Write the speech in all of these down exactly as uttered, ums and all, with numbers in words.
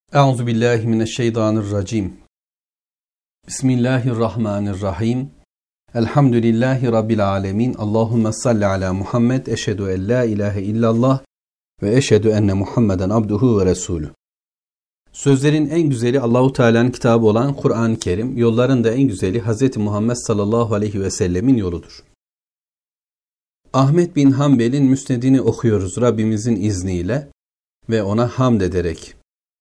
Euzubillahimineşşeytanirracim. Bismillahirrahmanirrahim. Elhamdülillahi Rabbil alemin. Allahümme salli ala Muhammed. Eşhedü en la ilahe illallah ve eşhedü enne Muhammeden abduhu ve resulü. Sözlerin en güzeli Allahu Teala'nın kitabı olan Kur'an-ı Kerim, yolların da en güzeli Hz. Muhammed sallallahu aleyhi ve sellemin yoludur. Ahmet bin Hanbel'in müsnedini okuyoruz Rabbimizin izniyle ve ona hamd ederek.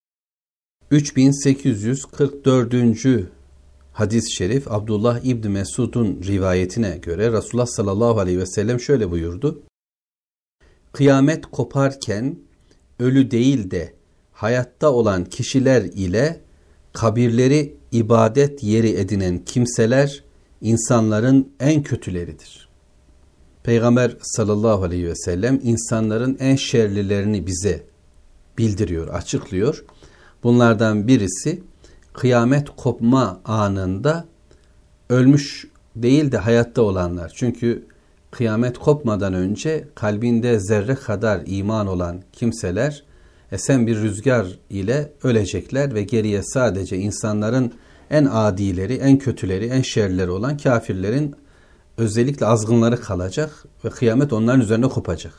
üç bin sekiz yüz kırk dördüncü hadis-i şerif Abdullah İbni Mesud'un rivayetine göre Resulullah sallallahu aleyhi ve sellem şöyle buyurdu. Kıyamet koparken ölü değil de hayatta olan kişiler ile kabirleri ibadet yeri edinen kimseler insanların en kötüleridir. Peygamber sallallahu aleyhi ve sellem insanların en şerlilerini bize bildiriyor, açıklıyor. Bunlardan birisi kıyamet kopma anında ölmüş değil de hayatta olanlar. Çünkü kıyamet kopmadan önce kalbinde zerre kadar iman olan kimseler esen bir rüzgar ile ölecekler ve geriye sadece insanların en adileri, en kötüleri, en şerleri olan kafirlerin özellikle azgınları kalacak ve kıyamet onların üzerine kopacak.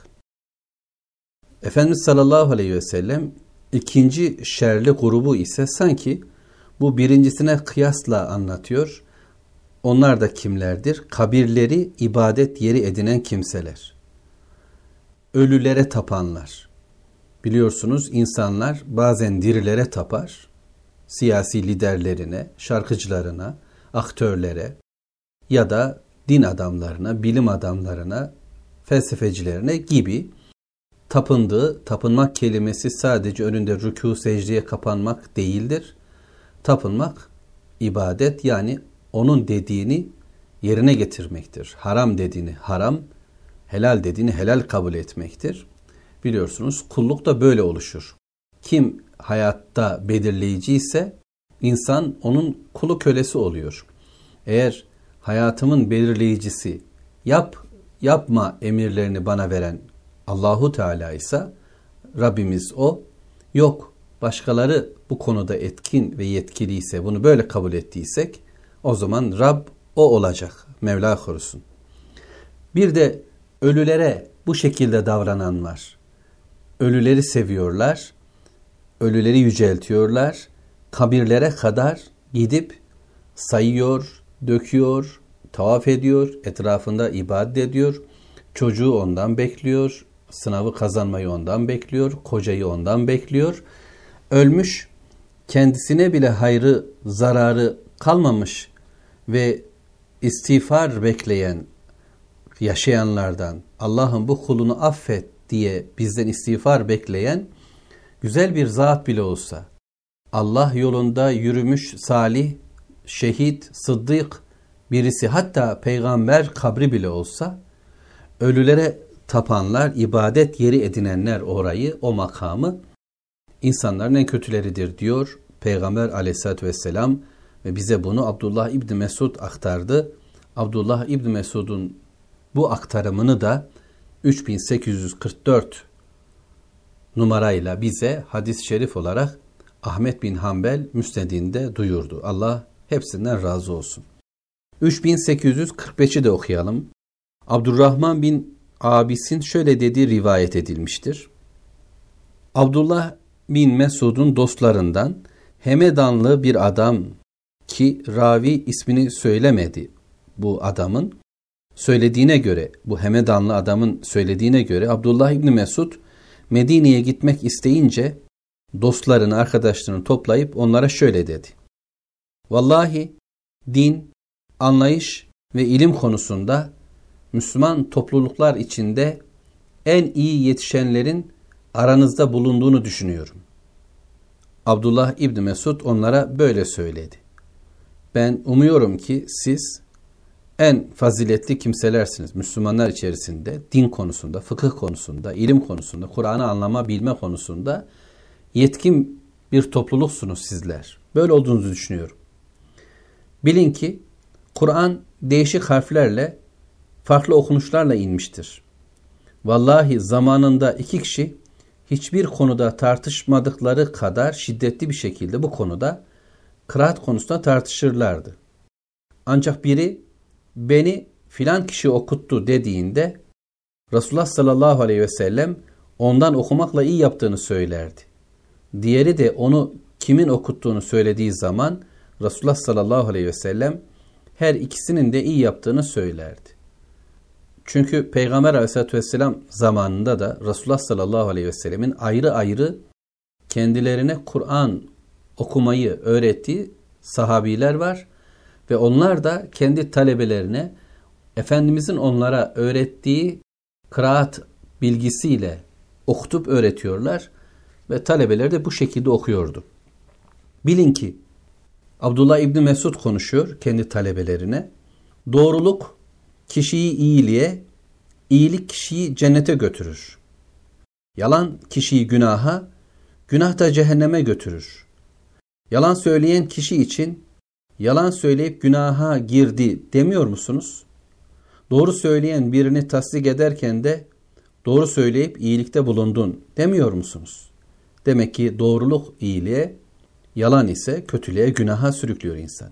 Efendimiz sallallahu aleyhi ve sellem İkinci şerli grubu ise sanki bu birincisine kıyasla anlatıyor. Onlar da kimlerdir? Kabirleri ibadet yeri edinen kimseler. Ölülere tapanlar. Biliyorsunuz insanlar bazen dirilere tapar. Siyasi liderlerine, şarkıcılarına, aktörlere ya da din adamlarına, bilim adamlarına, felsefecilerine gibi. Tapındığı, tapınmak kelimesi sadece önünde rükû, secdeye kapanmak değildir. Tapınmak, ibadet yani onun dediğini yerine getirmektir. Haram dediğini haram, helal dediğini helal kabul etmektir. Biliyorsunuz kulluk da böyle oluşur. Kim hayatta belirleyici ise insan onun kulu kölesi oluyor. Eğer hayatımın belirleyicisi yap, yapma emirlerini bana veren Allahu Teala ise Rabbimiz o. Yok, başkaları bu konuda etkin ve yetkiliyse, bunu böyle kabul ettiysek o zaman Rab o olacak. Mevla korusun. Bir de ölülere bu şekilde davranan var. Ölüleri seviyorlar, ölüleri yüceltiyorlar, kabirlere kadar gidip sayıyor, döküyor, tavaf ediyor, etrafında ibadet ediyor, çocuğu ondan bekliyor, sınavı kazanmayı ondan bekliyor, kocayı ondan bekliyor. Ölmüş, kendisine bile hayrı, zararı kalmamış ve istiğfar bekleyen yaşayanlardan, Allah'ım bu kulunu affet diye bizden istiğfar bekleyen güzel bir zat bile olsa, Allah yolunda yürümüş salih, şehit, sıddık birisi, hatta peygamber kabri bile olsa, ölülere tapanlar, ibadet yeri edinenler orayı, o makamı insanların en kötüleridir diyor Peygamber aleyhissalatü vesselam ve bize bunu Abdullah İbni Mesud aktardı. Abdullah İbni Mesud'un bu aktarımını da üç bin sekiz yüz kırk dört numarayla bize hadis-i şerif olarak Ahmet bin Hanbel müsnedinde duyurdu. Allah hepsinden razı olsun. üç bin sekiz yüz kırk beşi de okuyalım. Abdurrahman bin Abis'in şöyle dediği rivayet edilmiştir. Abdullah bin Mesud'un dostlarından Hemedanlı bir adam ki ravi ismini söylemedi bu adamın. Söylediğine göre, bu Hemedanlı adamın söylediğine göre Abdullah İbni Mesud Medine'ye gitmek isteyince dostlarını, arkadaşlarını toplayıp onlara şöyle dedi. Vallahi din, anlayış ve ilim konusunda Müslüman topluluklar içinde en iyi yetişenlerin aranızda bulunduğunu düşünüyorum. Abdullah İbni Mesud onlara böyle söyledi. Ben umuyorum ki siz en faziletli kimselersiniz Müslümanlar içerisinde, din konusunda, fıkıh konusunda, ilim konusunda, Kur'an'ı anlama, bilme konusunda yetkin bir topluluksunuz sizler. Böyle olduğunuzu düşünüyorum. Bilin ki Kur'an değişik harflerle, farklı okunuşlarla inmiştir. Vallahi zamanında iki kişi hiçbir konuda tartışmadıkları kadar şiddetli bir şekilde bu konuda kıraat konusunda tartışırlardı. Ancak biri beni filan kişi okuttu dediğinde Resulullah sallallahu aleyhi ve sellem ondan okumakla iyi yaptığını söylerdi. Diğeri de onu kimin okuttuğunu söylediği zaman Resulullah sallallahu aleyhi ve sellem her ikisinin de iyi yaptığını söylerdi. Çünkü Peygamber aleyhissalatü vesselam zamanında da Resulullah sallallahu aleyhi ve sellemin ayrı ayrı kendilerine Kur'an okumayı öğrettiği sahabiler var ve onlar da kendi talebelerine Efendimizin onlara öğrettiği kıraat bilgisiyle okutup öğretiyorlar ve talebeler de bu şekilde okuyordu. Bilin ki Abdullah İbni Mesud konuşuyor kendi talebelerine. Doğruluk kişiyi iyiliğe, iyilik kişiyi cennete götürür. Yalan kişiyi günaha, günah da cehenneme götürür. Yalan söyleyen kişi için yalan söyleyip günaha girdi demiyor musunuz? Doğru söyleyen birini tasdik ederken de doğru söyleyip iyilikte bulundun demiyor musunuz? Demek ki doğruluk iyiliğe, yalan ise kötülüğe, günaha sürüklüyor insanı.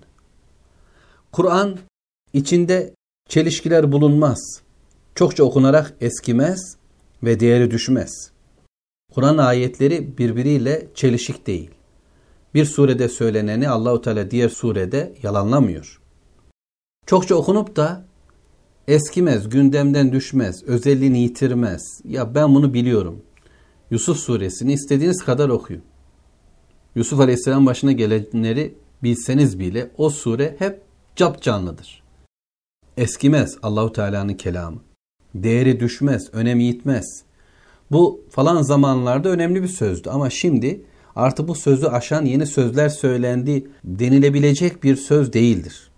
Kur'an içinde çelişkiler bulunmaz. Çokça okunarak eskimez ve değeri düşmez. Kur'an ayetleri birbiriyle çelişik değil. Bir surede söyleneni Allahu Teala diğer surede yalanlamıyor. Çokça okunup da eskimez, gündemden düşmez, özelliğini yitirmez. Ya ben bunu biliyorum. Yusuf suresini istediğiniz kadar okuyun. Yusuf Aleyhisselam başına gelenleri bilseniz bile o sure hep capcanlıdır. Eskimez Allahu Teala'nın kelamı. Değeri düşmez, önemi yitmez. Bu falan zamanlarda önemli bir sözdü ama şimdi artık bu sözü aşan yeni sözler söylendi denilebilecek bir söz değildir.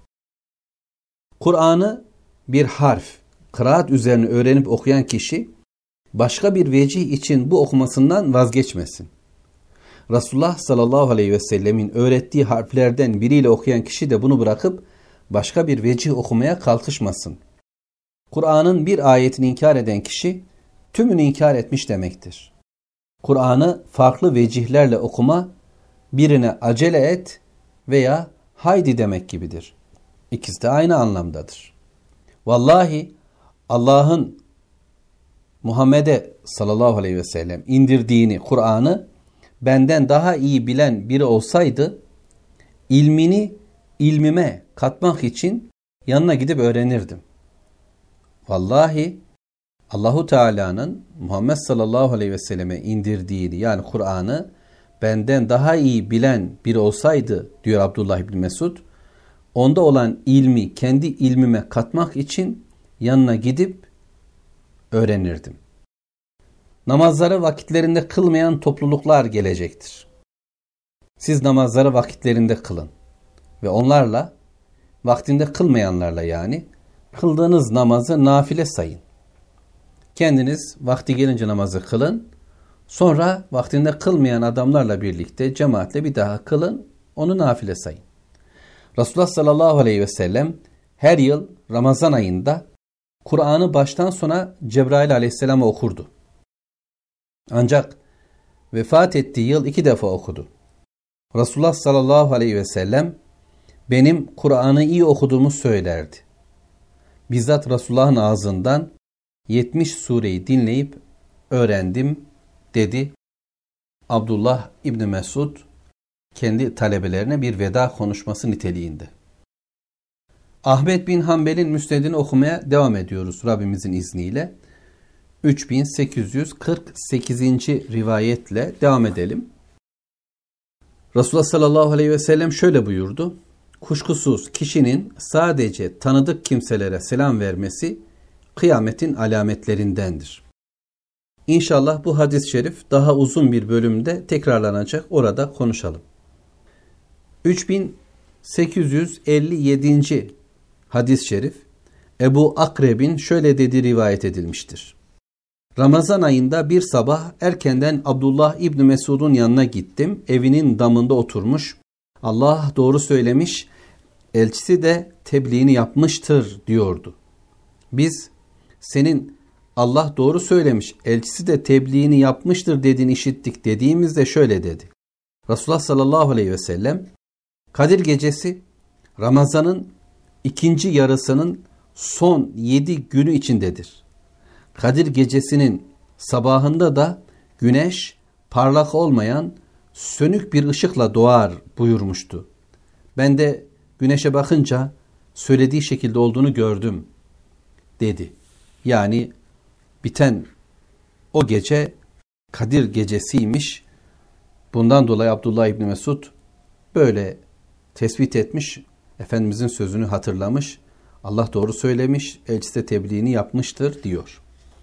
Kur'an'ı bir harf, kıraat üzerine öğrenip okuyan kişi başka bir vecih için bu okumasından vazgeçmesin. Resulullah sallallahu aleyhi ve sellemin öğrettiği harflerden biriyle okuyan kişi de bunu bırakıp başka bir vecih okumaya kalkışmasın. Kur'an'ın bir ayetini inkar eden kişi tümünü inkar etmiş demektir. Kur'an'ı farklı vecihlerle okuma birine acele et veya haydi demek gibidir. İkisi de aynı anlamdadır. Vallahi Allah'ın Muhammed'e sallallahu aleyhi ve sellem indirdiğini, Kur'an'ı benden daha iyi bilen biri olsaydı ilmini ilmime katmak için yanına gidip öğrenirdim. Vallahi Allahu Teala'nın Muhammed sallallahu aleyhi ve selleme indirdiğini yani Kur'an'ı benden daha iyi bilen biri olsaydı diyor Abdullah İbni Mesud, onda olan ilmi kendi ilmime katmak için yanına gidip öğrenirdim. Namazları vakitlerinde kılmayan topluluklar gelecektir. Siz namazları vakitlerinde kılın ve onlarla, vaktinde kılmayanlarla yani, kıldığınız namazı nafile sayın. Kendiniz vakti gelince namazı kılın, sonra vaktinde kılmayan adamlarla birlikte cemaatle bir daha kılın, onu nafile sayın. Resulullah sallallahu aleyhi ve sellem her yıl Ramazan ayında Kur'an'ı baştan sona Cebrail aleyhisselam'a okurdu. Ancak vefat ettiği yıl iki defa okudu. Resulullah sallallahu aleyhi ve sellem benim Kur'an'ı iyi okuduğumu söylerdi. Bizzat Resulullah'ın ağzından yetmiş sureyi dinleyip öğrendim dedi Abdullah İbni Mesud kendi talebelerine bir veda konuşması niteliğinde. Ahmet bin Hanbel'in müsnedini okumaya devam ediyoruz Rabbimizin izniyle. üç bin sekiz yüz kırk sekizinci rivayetle devam edelim. Resulullah sallallahu aleyhi ve sellem şöyle buyurdu. Kuşkusuz kişinin sadece tanıdık kimselere selam vermesi kıyametin alametlerindendir. İnşallah bu hadis-i şerif daha uzun bir bölümde tekrarlanacak. Orada konuşalım. üç bin sekiz yüz elli yedinci hadis-i şerif Ebu Akreb'in şöyle dediği rivayet edilmiştir. Ramazan ayında bir sabah erkenden Abdullah İbni Mesud'un yanına gittim. Evinin damında oturmuş. Allah doğru söylemiş, elçisi de tebliğini yapmıştır diyordu. Biz senin Allah doğru söylemiş, elçisi de tebliğini yapmıştır dediğini işittik dediğimizde şöyle dedi. Resulullah sallallahu aleyhi ve sellem, Kadir gecesi Ramazan'ın ikinci yarısının son yedi günü içindedir. Kadir gecesinin sabahında da güneş parlak olmayan sönük bir ışıkla doğar buyurmuştu. Ben de güneşe bakınca söylediği şekilde olduğunu gördüm dedi. Yani biten o gece Kadir gecesiymiş. Bundan dolayı Abdullah İbni Mesud böyle tespit etmiş, Efendimizin sözünü hatırlamış, Allah doğru söylemiş, elçisi de tebliğini yapmıştır diyor.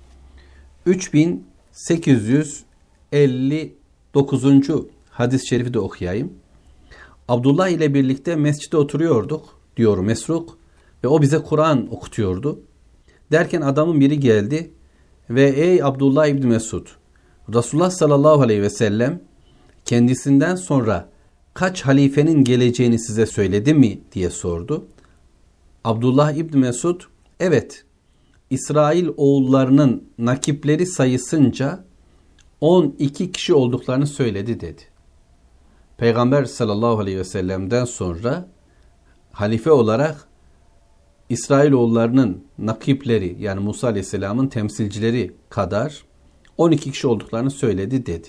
üç bin sekiz yüz elli dokuzuncu hadis-i şerifi de okuyayım. Abdullah ile birlikte mescide oturuyorduk diyor Mesruk ve o bize Kur'an okutuyordu. Derken adamın biri geldi ve ey Abdullah İbni Mesud, Resulullah sallallahu aleyhi ve sellem kendisinden sonra kaç halifenin geleceğini size söyledi mi diye sordu. Abdullah İbni Mesud, evet, İsrail oğullarının nakipleri sayısınca on iki kişi olduklarını söyledi dedi. Peygamber sallallahu aleyhi ve sellem'den sonra halife olarak İsrailoğullarının nakipleri yani Musa aleyhisselamın temsilcileri kadar on iki kişi olduklarını söyledi dedi.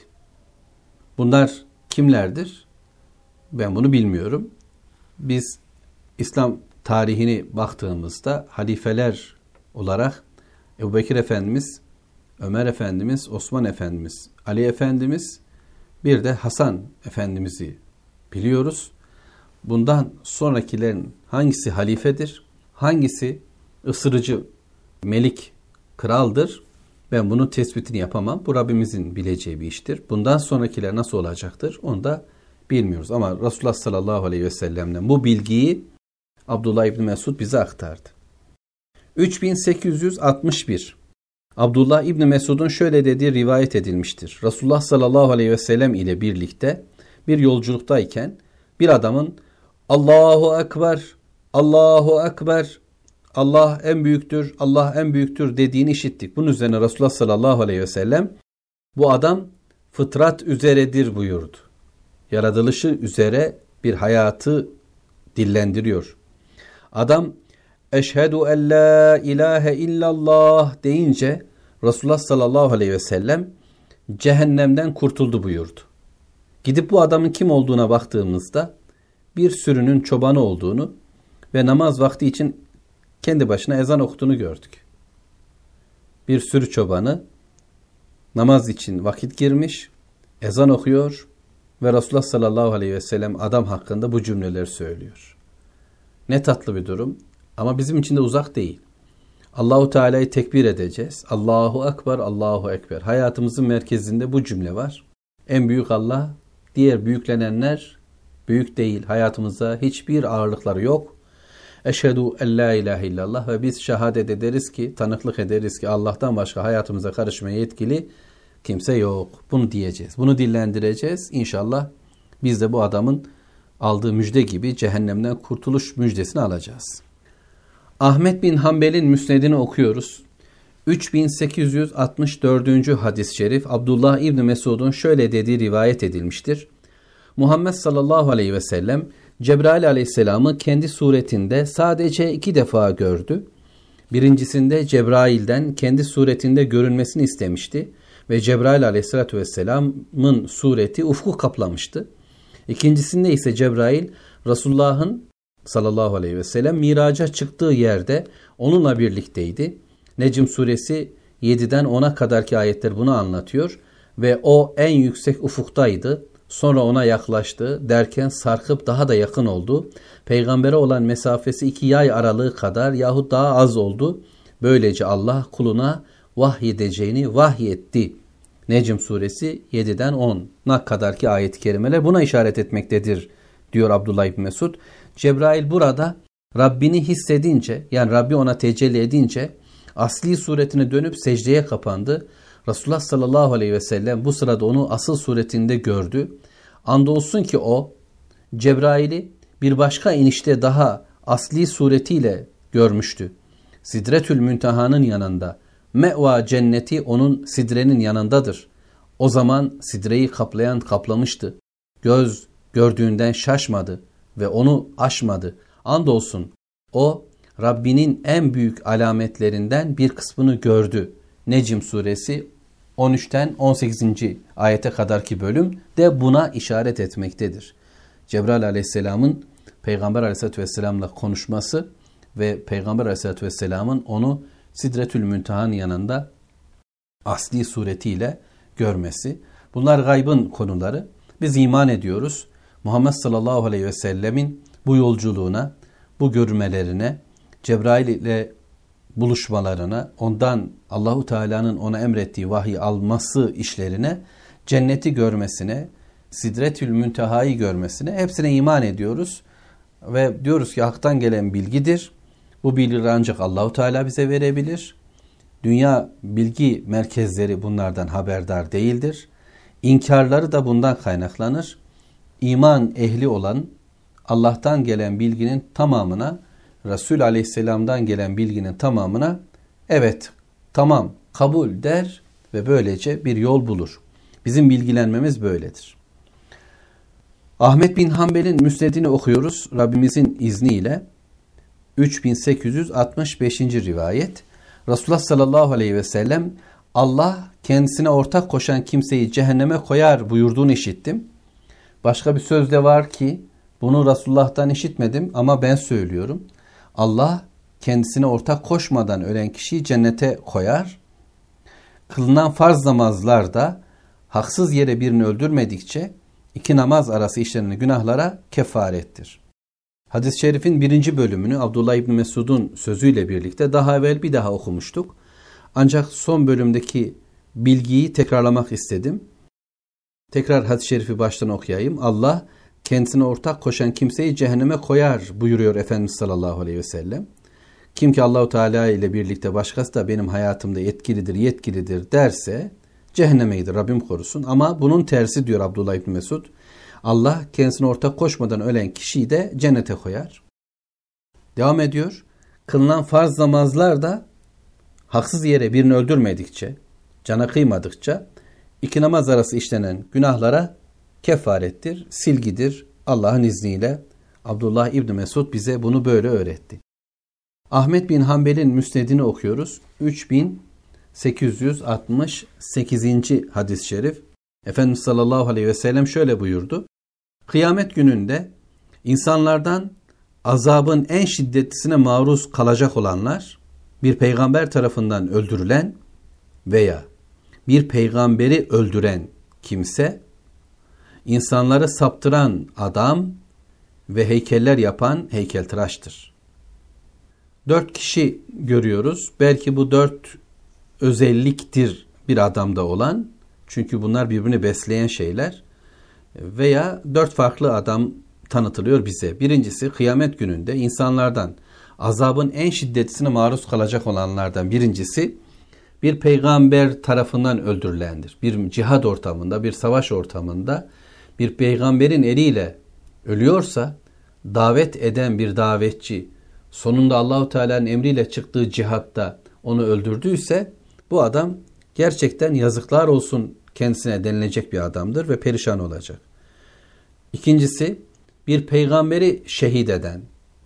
Bunlar kimlerdir? Ben bunu bilmiyorum. Biz İslam tarihini baktığımızda halifeler olarak Ebubekir Efendimiz, Ömer Efendimiz, Osman Efendimiz, Ali Efendimiz, bir de Hasan Efendimiz'i biliyoruz. Bundan sonrakilerin hangisi halifedir, hangisi ısırıcı melik, kraldır? Ben bunun tespitini yapamam. Bu Rabbimizin bileceği bir iştir. Bundan sonrakiler nasıl olacaktır? Onu da bilmiyoruz. Ama Resulullah sallallahu aleyhi ve sellem'den bu bilgiyi Abdullah İbni Mesud bize aktardı. üç bin sekiz yüz altmış bir Abdullah İbni Mesud'un şöyle dediği rivayet edilmiştir. Resulullah sallallahu aleyhi ve sellem ile birlikte bir yolculuktayken bir adamın Allahu Ekber, Allahu Ekber, Allah en büyüktür, Allah en büyüktür dediğini işittik. Bunun üzerine Resulullah sallallahu aleyhi ve sellem bu adam fıtrat üzeredir buyurdu. Yaratılışı üzere bir hayatı dillendiriyor. Adam eşhedü en la ilahe illallah deyince Resulullah sallallahu aleyhi ve sellem cehennemden kurtuldu buyurdu. Gidip bu adamın kim olduğuna baktığımızda bir sürünün çobanı olduğunu ve namaz vakti için kendi başına ezan okuduğunu gördük. Bir sürü çobanı namaz için vakit girmiş, ezan okuyor ve Resulullah sallallahu aleyhi ve sellem adam hakkında bu cümleleri söylüyor. Ne tatlı bir durum ama bizim için de uzak değil. Allahu Teala'yı tekbir edeceğiz. Allahu Ekber, Allahu Ekber. Hayatımızın merkezinde bu cümle var. En büyük Allah, diğer büyüklenenler büyük değil. Hayatımızda hiçbir ağırlıkları yok. Eşhedü en la ilahe illallah ve biz şehadet ederiz ki, tanıklık ederiz ki Allah'tan başka hayatımıza karışmaya yetkili kimse yok. Bunu diyeceğiz. Bunu dillendireceğiz. İnşallah biz de bu adamın aldığı müjde gibi cehennemden kurtuluş müjdesini alacağız. Ahmet bin Hanbel'in müsnedini okuyoruz. üç bin sekiz yüz altmış dördüncü hadis-i şerif Abdullah İbni Mesud'un şöyle dediği rivayet edilmiştir. Muhammed sallallahu aleyhi ve sellem Cebrail aleyhisselamı kendi suretinde sadece iki defa gördü. Birincisinde Cebrail'den kendi suretinde görünmesini istemişti ve Cebrail aleyhissalatü vesselamın sureti ufku kaplamıştı. İkincisinde ise Cebrail Resulullah'ın sallallahu aleyhi ve sellem miraca çıktığı yerde onunla birlikteydi. Necm suresi yediden ona kadarki ayetler bunu anlatıyor ve o en yüksek ufuktaydı. Sonra ona yaklaştı derken sarkıp daha da yakın oldu. Peygambere olan mesafesi iki yay aralığı kadar yahut daha az oldu. Böylece Allah kuluna vahyedeceğini vahyetti. Necm suresi yediden ona kadarki ayet-i kerimeler buna işaret etmektedir diyor Abdullah İbni Mesud. Cebrail burada Rabbini hissedince, yani Rabbi ona tecelli edince asli suretine dönüp secdeye kapandı. Resulullah sallallahu aleyhi ve sellem bu sırada onu asıl suretinde gördü. Andolsun ki o Cebrail'i bir başka inişte daha asli suretiyle görmüştü. Sidretül Münteha'nın yanında Me'va cenneti onun sidrenin yanındadır. O zaman sidreyi kaplayan kaplamıştı. Göz gördüğünden şaşmadı ve onu aşmadı. Andolsun o Rabbinin en büyük alametlerinden bir kısmını gördü. Necm suresi on üçten on sekizinci ayete kadarki bölüm de buna işaret etmektedir. Cebrail aleyhisselamın Peygamber aleyhisselatü vesselamla konuşması ve Peygamber aleyhisselatü vesselamın onu Sidretül Münteha'nın yanında asli suretiyle görmesi. Bunlar gaybın konuları. Biz iman ediyoruz. Muhammed sallallahu aleyhi ve sellemin bu yolculuğuna, bu görmelerine, Cebrail ile buluşmalarına, ondan Allahu Teala'nın ona emrettiği vahyi alması işlerine, cenneti görmesine, Sidretül Münteha'yı görmesine hepsine iman ediyoruz. Ve diyoruz ki haktan gelen bilgidir. Bu bilgileri ancak Allahu Teala bize verebilir. Dünya bilgi merkezleri bunlardan haberdar değildir. İnkarları da bundan kaynaklanır. İman ehli olan Allah'tan gelen bilginin tamamına, Resul Aleyhisselam'dan gelen bilginin tamamına evet, tamam, kabul der ve böylece bir yol bulur. Bizim bilgilenmemiz böyledir. Ahmet bin Hanbel'in müsnedini okuyoruz Rabbimizin izniyle. üç bin sekiz yüz altmış beşinci rivayet. Resulullah sallallahu aleyhi ve sellem Allah kendisine ortak koşan kimseyi cehenneme koyar buyurduğunu işittim. Başka bir söz de var ki bunu Resulullah'tan işitmedim ama ben söylüyorum. Allah kendisine ortak koşmadan ölen kişiyi cennete koyar. Kılınan farz namazlarda haksız yere birini öldürmedikçe iki namaz arası işlenen günahlara kefarettir. Hadis-i şerifin birinci bölümünü Abdullah İbni Mesud'un sözüyle birlikte daha evvel bir daha okumuştuk. Ancak son bölümdeki bilgiyi tekrarlamak istedim. Tekrar hadis-i şerifi baştan okuyayım. Allah kendisine ortak koşan kimseyi cehenneme koyar buyuruyor Efendimiz sallallahu aleyhi ve sellem. Kim ki Allahu Teala ile birlikte başkası da benim hayatımda etkilidir, yetkilidir derse cehenneme gider. Rabbim korusun. Ama bunun tersi diyor Abdullah İbni Mesud. Allah kendisine ortak koşmadan ölen kişiyi de cennete koyar. Devam ediyor. Kılınan farz namazlar da haksız yere birini öldürmedikçe, cana kıymadıkça iki namaz arası işlenen günahlara kefarettir, silgidir. Allah'ın izniyle Abdullah İbni Mesud bize bunu böyle öğretti. Ahmet bin Hanbel'in müsnedini okuyoruz. üç bin sekiz yüz altmış sekizinci hadis-i şerif. Efendimiz sallallahu aleyhi ve sellem şöyle buyurdu. Kıyamet gününde insanlardan azabın en şiddetlisine maruz kalacak olanlar, bir peygamber tarafından öldürülen veya bir peygamberi öldüren kimse, insanları saptıran adam ve heykeller yapan heykeltıraştır. Dört kişi görüyoruz. Belki bu dört özelliktir bir adamda olan. Çünkü bunlar birbirini besleyen şeyler. Veya dört farklı adam tanıtılıyor bize. Birincisi kıyamet gününde insanlardan azabın en şiddetlisine maruz kalacak olanlardan birincisi bir peygamber tarafından öldürülendir. Bir cihad ortamında, bir savaş ortamında bir peygamberin eliyle ölüyorsa, davet eden bir davetçi sonunda Allahu Teala'nın emriyle çıktığı cihatta onu öldürdüyse bu adam gerçekten yazıklar olsun kendisine denilecek bir adamdır ve perişan olacak. İkincisi bir peygamberi şehit eden,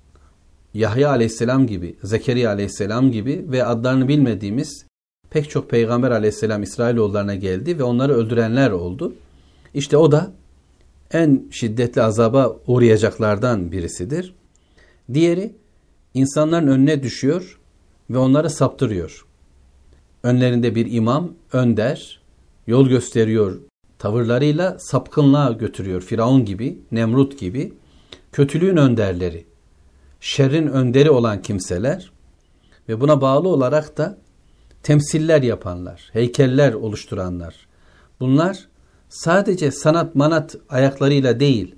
Yahya aleyhisselam gibi, Zekeriya aleyhisselam gibi ve adlarını bilmediğimiz pek çok peygamber aleyhisselam İsrailoğullarına geldi ve onları öldürenler oldu. İşte o da en şiddetli azaba uğrayacaklardan birisidir. Diğeri insanların önüne düşüyor ve onları saptırıyor. Önlerinde bir imam, önder, yol gösteriyor tavırlarıyla sapkınlığa götürüyor. Firavun gibi, Nemrut gibi kötülüğün önderleri, şerrin önderi olan kimseler ve buna bağlı olarak da temsiller yapanlar, heykeller oluşturanlar. Bunlar sadece sanat manat ayaklarıyla değil,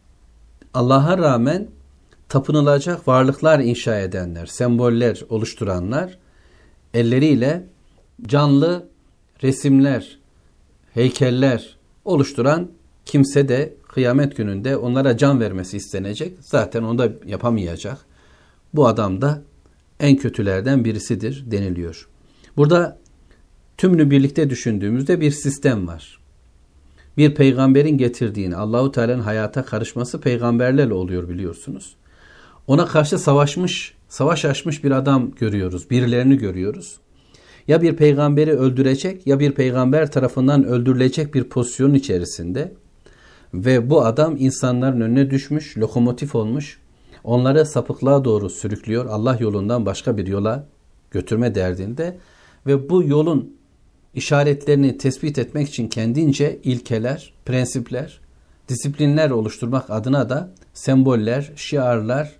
Allah'a rağmen tapınılacak varlıklar inşa edenler, semboller oluşturanlar, elleriyle canlı resimler, heykeller oluşturan kimse de kıyamet gününde onlara can vermesi istenecek. Zaten onu da yapamayacak. Bu adam da en kötülerden birisidir deniliyor. Burada tümünü birlikte düşündüğümüzde bir sistem var. Bir peygamberin getirdiğini, Allahu Teala'nın hayata karışması peygamberlerle oluyor biliyorsunuz. Ona karşı savaşmış, savaş açmış bir adam görüyoruz, birilerini görüyoruz. Ya bir peygamberi öldürecek ya bir peygamber tarafından öldürülecek bir pozisyonun içerisinde ve bu adam insanların önüne düşmüş, lokomotif olmuş, onları sapıklığa doğru sürüklüyor, Allah yolundan başka bir yola götürme derdinde ve bu yolun işaretlerini tespit etmek için kendince ilkeler, prensipler, disiplinler oluşturmak adına da semboller, şiarlar,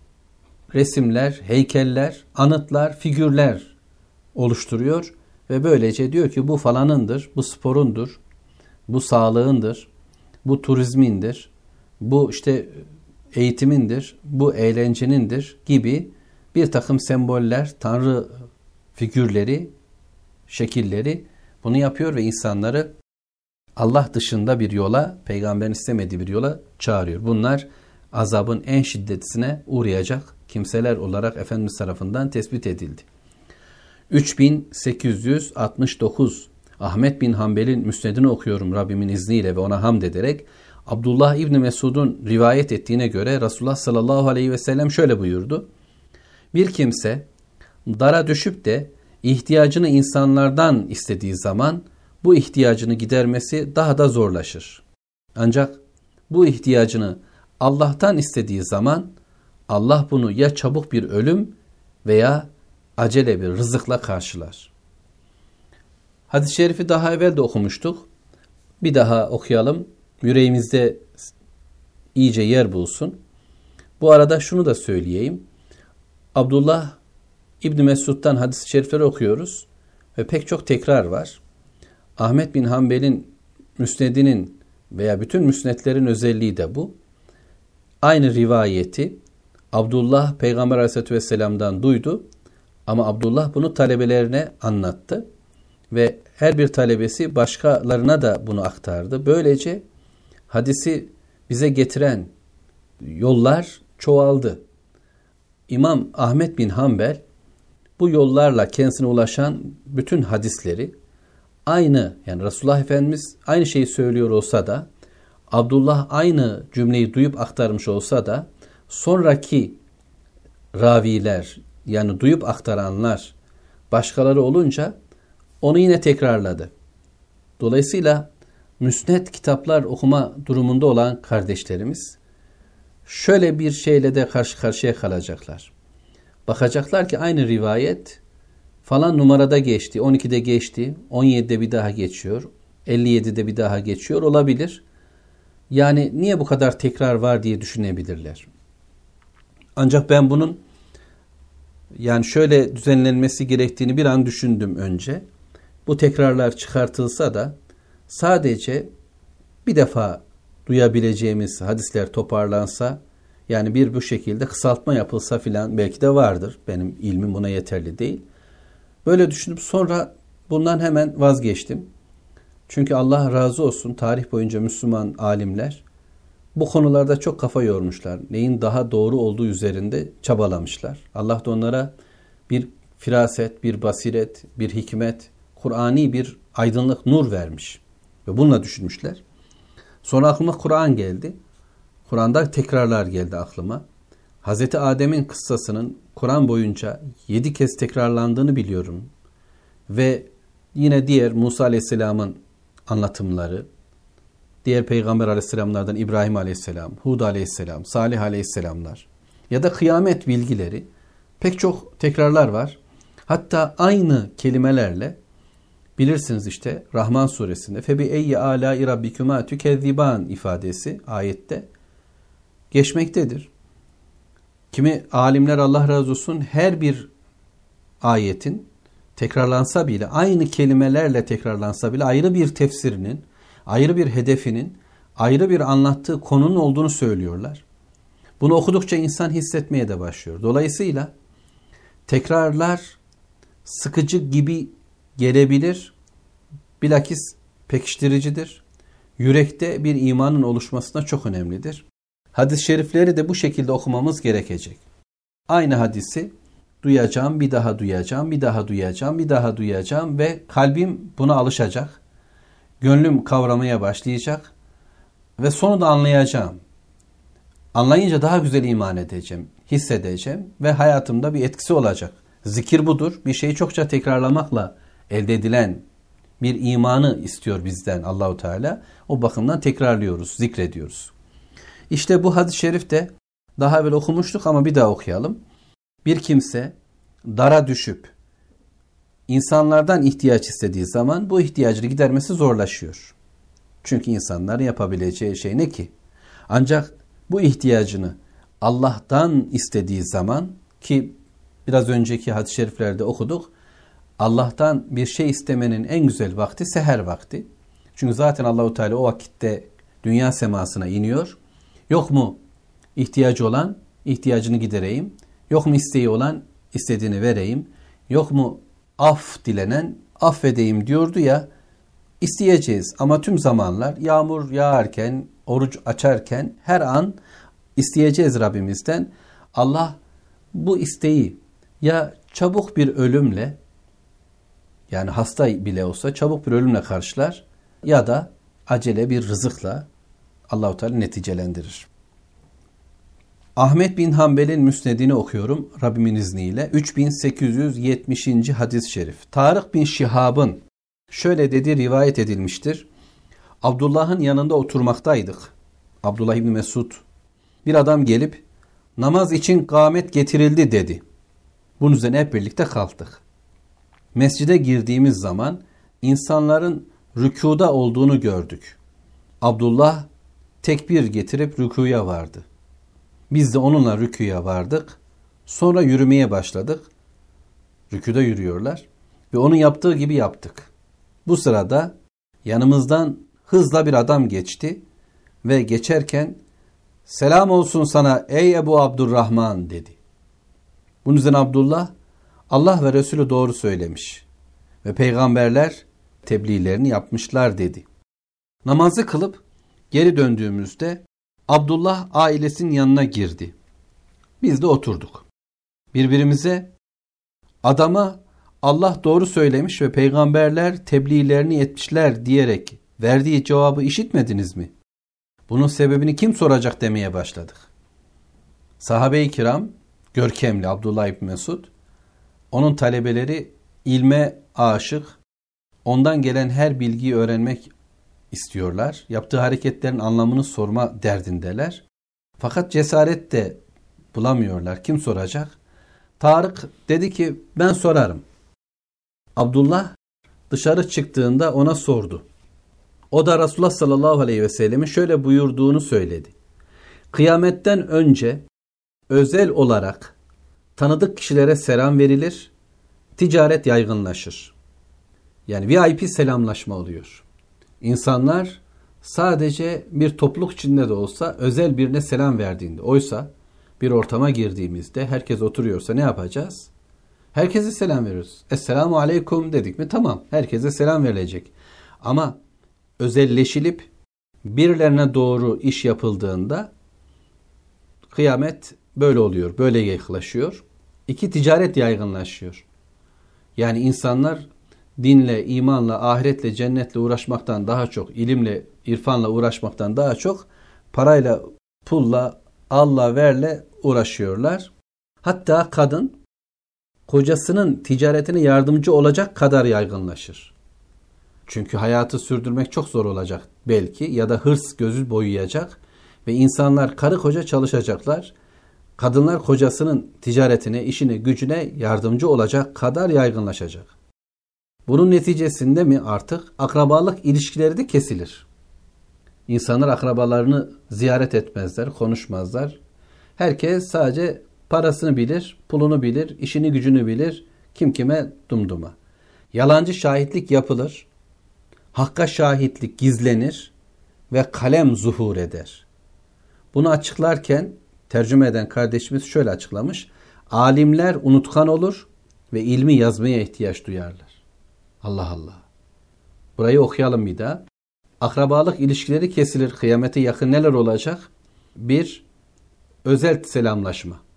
resimler, heykeller, anıtlar, figürler oluşturuyor ve böylece diyor ki bu falanındır, bu sporundur, bu sağlığındır, bu turizmindir, bu işte eğitimindir, bu eğlencenindir gibi bir takım semboller, tanrı figürleri, şekilleri bunu yapıyor ve insanları Allah dışında bir yola, peygamberin istemediği bir yola çağırıyor. Bunlar azabın en şiddetine uğrayacak kimseler olarak Efendimiz tarafından tespit edildi. üç bin sekiz yüz altmış dokuz Ahmet bin Hanbel'in müsnedini okuyorum Rabbimin izniyle ve ona hamd ederek. Abdullah İbni Mesud'un rivayet ettiğine göre Resulullah sallallahu aleyhi ve sellem şöyle buyurdu. Bir kimse dara düşüp de ihtiyacını insanlardan istediği zaman bu ihtiyacını gidermesi daha da zorlaşır. Ancak bu ihtiyacını Allah'tan istediği zaman Allah bunu ya çabuk bir ölüm veya acele bir rızıkla karşılar. Hadis-i şerifi daha evvel de okumuştuk. Bir daha okuyalım. Yüreğimizde iyice yer bulsun. Bu arada şunu da söyleyeyim. Abdullah İbn Mesud'dan hadis-i şerifleri okuyoruz ve pek çok tekrar var. Ahmet bin Hanbel'in müsnedinin veya bütün müsnetlerin özelliği de bu. Aynı rivayeti Abdullah Peygamber Aleyhisselatü Vesselam'dan duydu ama Abdullah bunu talebelerine anlattı ve her bir talebesi başkalarına da bunu aktardı. Böylece hadisi bize getiren yollar çoğaldı. İmam Ahmet bin Hanbel bu yollarla kendisine ulaşan bütün hadisleri aynı, yani Resulullah Efendimiz aynı şeyi söylüyor olsa da, Abdullah aynı cümleyi duyup aktarmış olsa da sonraki raviler, yani duyup aktaranlar başkaları olunca onu yine tekrarladı. Dolayısıyla müsned kitaplar okuma durumunda olan kardeşlerimiz şöyle bir şeyle de karşı karşıya kalacaklar. Bakacaklar ki aynı rivayet falan numarada geçti, on ikide geçti, on yedide bir daha geçiyor, elli yedide bir daha geçiyor olabilir. Yani niye bu kadar tekrar var diye düşünebilirler. Ancak ben bunun yani şöyle düzenlenmesi gerektiğini bir an düşündüm önce. Bu tekrarlar çıkartılsa da sadece bir defa duyabileceğimiz hadisler toparlansa, yani bir bu şekilde kısaltma yapılsa filan belki de vardır. Benim ilmim buna yeterli değil. Böyle düşünüp sonra bundan hemen vazgeçtim. Çünkü Allah razı olsun tarih boyunca Müslüman alimler bu konularda çok kafa yormuşlar. Neyin daha doğru olduğu üzerinde çabalamışlar. Allah da onlara bir firaset, bir basiret, bir hikmet, Kur'ani bir aydınlık, nur vermiş. Ve bununla düşünmüşler. Sonra aklıma Kur'an geldi. Kur'an'da tekrarlar geldi aklıma. Hazreti Adem'in kıssasının Kur'an boyunca yedi kez tekrarlandığını biliyorum. Ve yine diğer Musa Aleyhisselam'ın anlatımları, diğer Peygamber Aleyhisselamlardan İbrahim Aleyhisselam, Hud Aleyhisselam, Salih Aleyhisselamlar ya da kıyamet bilgileri pek çok tekrarlar var. Hatta aynı kelimelerle bilirsiniz işte Rahman suresinde febi eyyi alâi rabbikuma tükezziban ifadesi ayette geçmektedir. Kimi alimler Allah razı olsun her bir ayetin tekrarlansa bile, aynı kelimelerle tekrarlansa bile ayrı bir tefsirinin, ayrı bir hedefinin, ayrı bir anlattığı konunun olduğunu söylüyorlar. Bunu okudukça insan hissetmeye de başlıyor. Dolayısıyla tekrarlar sıkıcı gibi gelebilir, bilakis pekiştiricidir. Yürekte bir imanın oluşmasına çok önemlidir. Hadis-i şerifleri de bu şekilde okumamız gerekecek. Aynı hadisi duyacağım, bir daha duyacağım, bir daha duyacağım, bir daha duyacağım ve kalbim buna alışacak. Gönlüm kavramaya başlayacak ve sonunda anlayacağım. Anlayınca daha güzel iman edeceğim, hissedeceğim ve hayatımda bir etkisi olacak. Zikir budur. Bir şeyi çokça tekrarlamakla elde edilen bir imanı istiyor bizden Allahu Teala. O bakımdan tekrarlıyoruz, zikrediyoruz. İşte bu hadis-i şerifte daha evvel okumuştuk ama bir daha okuyalım. Bir kimse dara düşüp insanlardan ihtiyaç istediği zaman bu ihtiyacını gidermesi zorlaşıyor. Çünkü insanların yapabileceği şey ne ki? Ancak bu ihtiyacını Allah'tan istediği zaman, ki biraz önceki hadis-i şeriflerde okuduk, Allah'tan bir şey istemenin en güzel vakti seher vakti. Çünkü zaten Allahu Teala o vakitte dünya semasına iniyor. Yok mu ihtiyacı olan, ihtiyacını gidereyim. Yok mu isteği olan, istediğini vereyim. Yok mu af dilenen, affedeyim diyordu ya. İsteyeceğiz ama tüm zamanlar, yağmur yağarken, oruç açarken her an isteyeceğiz Rabbimizden. Allah bu isteği ya çabuk bir ölümle, yani hasta bile olsa çabuk bir ölümle karşılar ya da acele bir rızıkla Allah-u Teala neticelendirir. Ahmet bin Hanbel'in müsnedini okuyorum Rabbimin izniyle. üç bin sekiz yüz yetmişinci hadis-i şerif. Tarık bin Şihab'ın şöyle dediği rivayet edilmiştir. Abdullah'ın yanında oturmaktaydık. Abdullah İbni Mesud. Bir adam gelip namaz için kâmet getirildi dedi. Bunun üzerine hep birlikte kalktık. Mescide girdiğimiz zaman insanların rükuda olduğunu gördük. Abdullah tekbir getirip rükuya vardı. Biz de onunla rüküye vardık. Sonra yürümeye başladık. Rüküde yürüyorlar. Ve onun yaptığı gibi yaptık. Bu sırada yanımızdan hızla bir adam geçti. Ve geçerken selam olsun sana ey Ebu Abdurrahman dedi. Bunun üzerine Abdullah, Allah ve Resulü doğru söylemiş. Ve peygamberler tebliğlerini yapmışlar dedi. Namazı kılıp geri döndüğümüzde Abdullah ailesinin yanına girdi. Biz de oturduk. Birbirimize adama Allah doğru söylemiş ve peygamberler tebliğlerini etmişler diyerek verdiği cevabı işitmediniz mi? Bunun sebebini kim soracak demeye başladık. Sahabe-i kiram, görkemli Abdullah İbni Mesud, onun talebeleri ilme aşık, ondan gelen her bilgiyi öğrenmek istiyorlar. Yaptığı hareketlerin anlamını sorma derdindeler. Fakat cesaret de bulamıyorlar. Kim soracak? Tarık dedi ki ben sorarım. Abdullah dışarı çıktığında ona sordu. O da Resulullah sallallahu aleyhi ve sellemin şöyle buyurduğunu söyledi. Kıyametten önce özel olarak tanıdık kişilere selam verilir, ticaret yaygınlaşır. Yani V I P selamlaşma oluyor. İnsanlar sadece bir topluluk içinde de olsa özel birine selam verdiğinde, oysa bir ortama girdiğimizde herkes oturuyorsa ne yapacağız? Herkese selam veriyoruz. Esselamu aleyküm dedik mi? Tamam, herkese selam verilecek. Ama özelleşilip birilerine doğru iş yapıldığında kıyamet böyle oluyor, böyle yaklaşıyor. İki, ticaret yaygınlaşıyor. Yani insanlar dinle, imanla, ahiretle, cennetle uğraşmaktan daha çok, ilimle, irfanla uğraşmaktan daha çok parayla, pulla, Allah verle uğraşıyorlar. Hatta kadın kocasının ticaretine yardımcı olacak kadar yaygınlaşır. Çünkü hayatı sürdürmek çok zor olacak belki ya da hırs gözü boyayacak ve insanlar karı koca çalışacaklar. Kadınlar kocasının ticaretine, işine, gücüne yardımcı olacak kadar yaygınlaşacak. Bunun neticesinde mi artık akrabalık ilişkileri de kesilir. İnsanlar akrabalarını ziyaret etmezler, konuşmazlar. Herkes sadece parasını bilir, pulunu bilir, işini gücünü bilir, kim kime dumduma. Yalancı şahitlik yapılır, hakka şahitlik gizlenir ve kalem zuhur eder. Bunu açıklarken tercüme eden kardeşimiz şöyle açıklamış. Alimler unutkan olur ve ilmi yazmaya ihtiyaç duyarlar. Allah Allah. Burayı okuyalım bir daha. Akrabalık ilişkileri kesilir. Kıyamete yakın neler olacak? Bir, özel selamlaşma.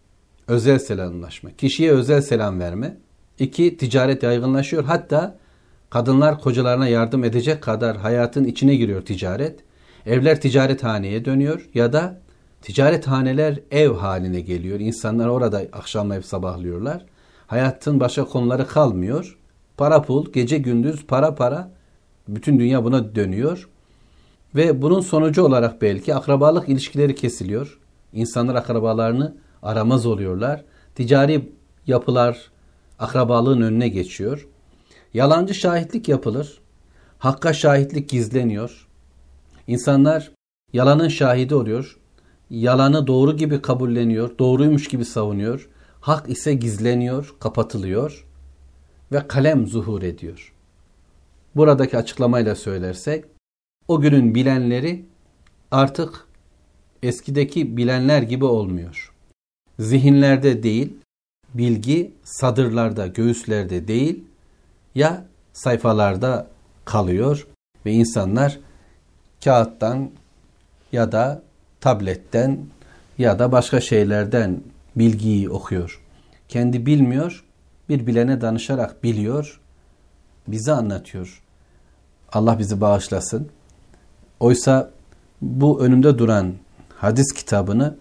özel selamlaşma. Kişiye özel selam verme. İki, ticaret yaygınlaşıyor. Hatta kadınlar kocalarına yardım edecek kadar hayatın içine giriyor ticaret. Evler ticarethaneye dönüyor ya da ticarethaneler ev haline geliyor. İnsanlar orada akşamlayıp sabahlıyorlar. Hayatın başka konuları kalmıyor. Para pul, gece gündüz para para. Bütün dünya buna dönüyor. Ve bunun sonucu olarak belki akrabalık ilişkileri kesiliyor. İnsanlar akrabalarını aramaz oluyorlar. Ticari yapılar akrabalığın önüne geçiyor. Yalancı şahitlik yapılır. Hakka şahitlik gizleniyor. İnsanlar yalanın şahidi oluyor. Yalanı doğru gibi kabulleniyor. Doğruymuş gibi savunuyor. Hak ise gizleniyor, kapatılıyor ve kalem zuhur ediyor. Buradaki açıklamayla söylersek, o günün bilenleri artık eskideki bilenler gibi olmuyor. Zihinlerde değil, bilgi sadırlarda, göğüslerde değil, ya sayfalarda kalıyor ve insanlar kağıttan ya da tabletten ya da başka şeylerden bilgiyi okuyor. Kendi bilmiyor, bir bilene danışarak biliyor, bize anlatıyor. Allah bizi bağışlasın. Oysa bu önümde duran hadis kitabını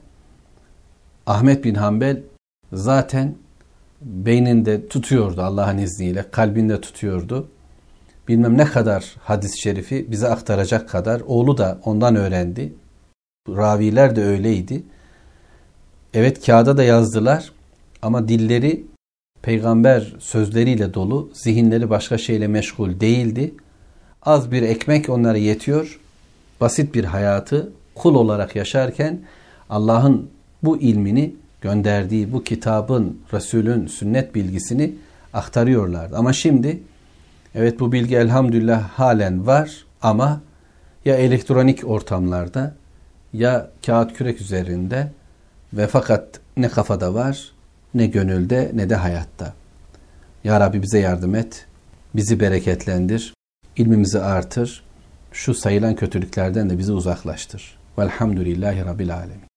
Ahmet bin Hanbel zaten beyninde tutuyordu Allah'ın izniyle, kalbinde tutuyordu. Bilmem ne kadar hadis-i şerifi bize aktaracak kadar, oğlu da ondan öğrendi. Raviler de öyleydi. Evet, kağıda da yazdılar ama dilleri peygamber sözleriyle dolu, zihinleri başka şeyle meşgul değildi. Az bir ekmek onlara yetiyor. Basit bir hayatı kul olarak yaşarken Allah'ın bu ilmini gönderdiği bu kitabın, Resulün sünnet bilgisini aktarıyorlardı. Ama şimdi evet, bu bilgi elhamdülillah halen var ama ya elektronik ortamlarda ya kağıt kürek üzerinde ve fakat ne kafada var, ne gönülde, ne de hayatta. Ya Rabbi bize yardım et, bizi bereketlendir, ilmimizi artır, şu sayılan kötülüklerden de bizi uzaklaştır. Velhamdülillahi Rabbil Alemin.